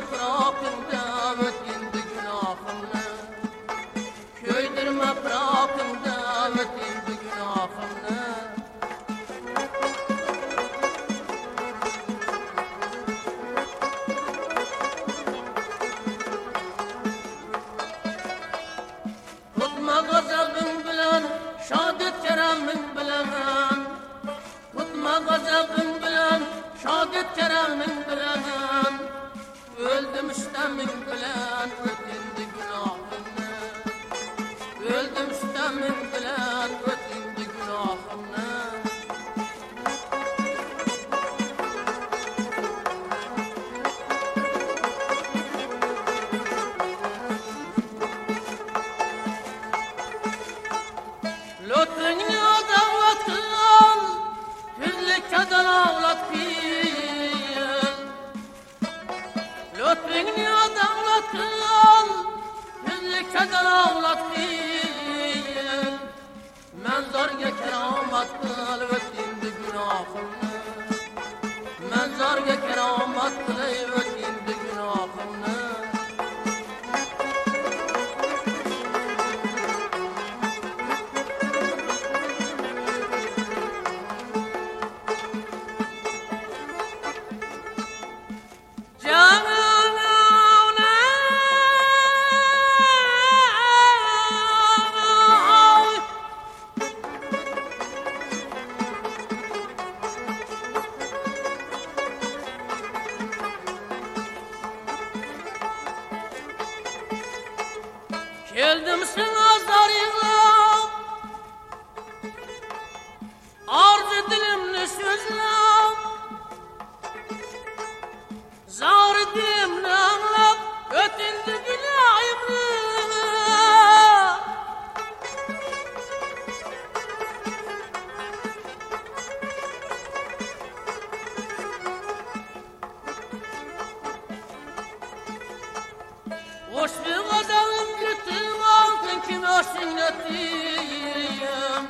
Köydürme bırakımda ötündü günahımı. Köydürme bırakımda ötündü günahımı. Tutma gazabın bilen, şadet keremin bilen. Tutma gazabın bilen, şadet keremin bilen. Öldüm istemin bilen, ötündü günahımı. Öldüm istemin bilen, ötündü günahımı. Lütfünü adalet kıl, hüzlükten ağlat kıl. Lütfünü adalet kıl, hüzlükten ağlat kıl. Men zarga keramat kıl, ötündü günahımı. Men zarga keramat kıl, ötündü günahımı. Geldim sana zarıyla, arz dilimli sözle, zar dilimle anlap, ötündü günahımı. Hoş bir gazalım gittim altın kime sinletiyim.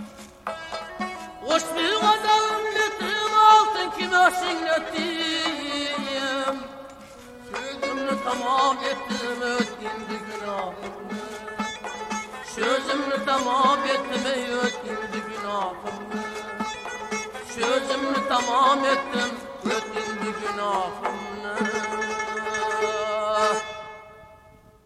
Hoş bir gazalım gittim altın kime sinletiyim. Sözümü tamam ettim ötündü günahımı. Sözümü tamam ettim ötündü günahımı. Sözümü tamam ettim ötündü günahımı.